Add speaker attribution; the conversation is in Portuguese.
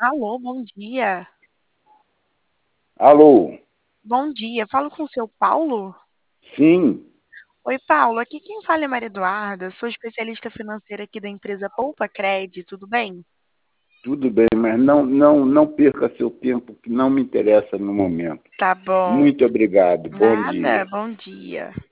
Speaker 1: Alô, bom dia.
Speaker 2: Alô?
Speaker 1: Bom dia, falo com o seu Paulo?
Speaker 2: Sim,
Speaker 1: Oi, Paulo, aqui quem fala é Maria Eduarda, sou especialista financeira aqui da empresa Poupa Cred, tudo bem?
Speaker 2: tudo bem, mas não perca seu tempo, que não me interessa no momento.
Speaker 1: Tá bom.
Speaker 2: Muito obrigado. Bom
Speaker 1: Nada,
Speaker 2: dia.
Speaker 1: bom dia.